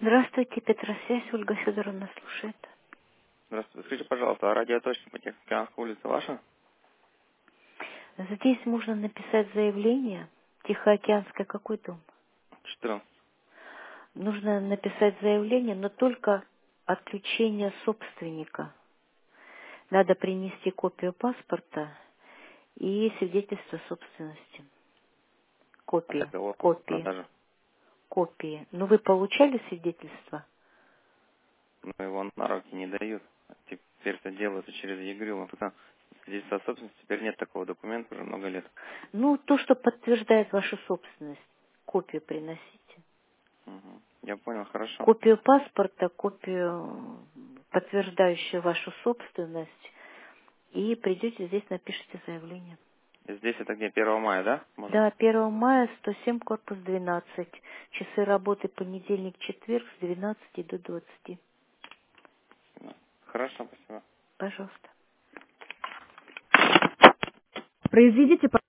Здравствуйте, Петросвязь, Ольга Федоровна слушает. Здравствуйте. Скажите, пожалуйста, а радиоточка по Тихоокеанской улице ваша? Здесь можно написать заявление. Тихоокеанская какой дом? 14. Нужно написать заявление, но только отключение собственника. Надо принести копию паспорта и свидетельство собственности. От Копии, договора копии, продажи. копии. Ну, вы получали свидетельство? Но его на руки не дают. Теперь это делается через ЕГРЮ. Здесь о собственности теперь нет такого документа уже много лет. Ну, то, что подтверждает вашу собственность. Копию приносите. Угу. Я понял, хорошо. Копию паспорта, копию, подтверждающую вашу собственность, и придете здесь, напишите заявление. И здесь это где, 1 мая, да? Можно? Да, 1 мая, 107, корпус 12. Часы работы понедельник, четверг с 12 до 20. Да. Хорошо, спасибо. Пожалуйста. Произведите